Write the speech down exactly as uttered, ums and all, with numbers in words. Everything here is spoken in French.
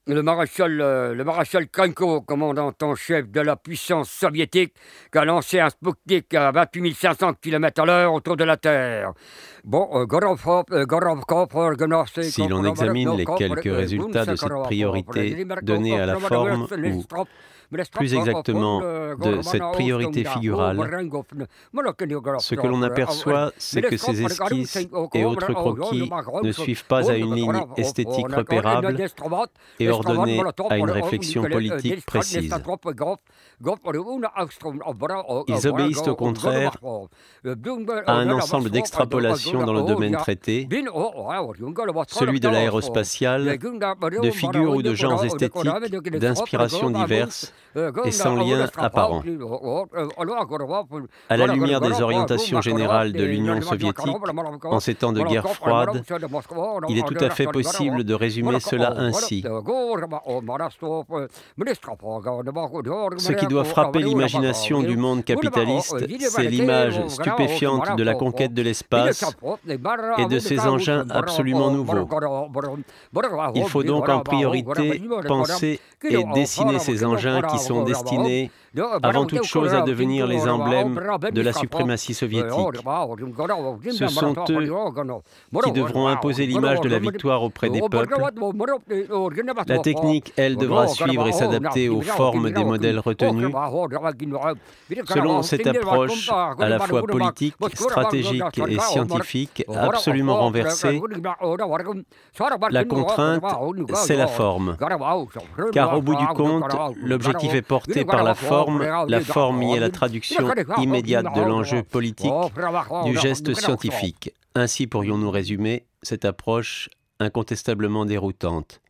Le maréchal, euh, le maréchal Krenko, commandant en chef de la puissance soviétique, qui a lancé un Sputnik à vingt-huit mille cinq cents kilomètres à l'heure autour de la Terre. Bon, euh, Gorovkov, euh, Gorovkov, euh, Gnostik, Si l'on examine les quelques résultats de cette priorité donnée à la forme, ou plus exactement de cette priorité figurale, ce que l'on aperçoit, c'est que ces esquisses et autres croquis ne suivent pas à une ligne esthétique repérable et ordonnée à une réflexion politique précise. Ils obéissent au contraire à un ensemble d'extrapolations dans le domaine traité, celui de l'aérospatial, de figures ou de genres esthétiques, d'inspiration diverses et sans lien apparent. À la lumière des orientations générales de l'Union soviétique, en ces temps de guerre froide, il est tout à fait possible de résumer cela ainsi. Ce qui doit frapper l'imagination du monde capitaliste, c'est l'image stupéfiante de la conquête de l'espace et de ces engins absolument nouveaux. Il faut donc en priorité penser et dessiner ces engins qui sont destinés avant toute chose à devenir les emblèmes de la suprématie soviétique. Ce sont eux qui devront imposer l'image de la victoire auprès des peuples. La technique, elle, devra suivre et s'adapter aux formes des modèles retenus. Selon cette approche à la fois politique, stratégique et scientifique, absolument renversée, la contrainte, c'est la forme. Car au bout du compte, l'objectif est porté par la forme. La forme y est la traduction immédiate de l'enjeu politique du geste scientifique. Ainsi pourrions-nous résumer cette approche incontestablement déroutante.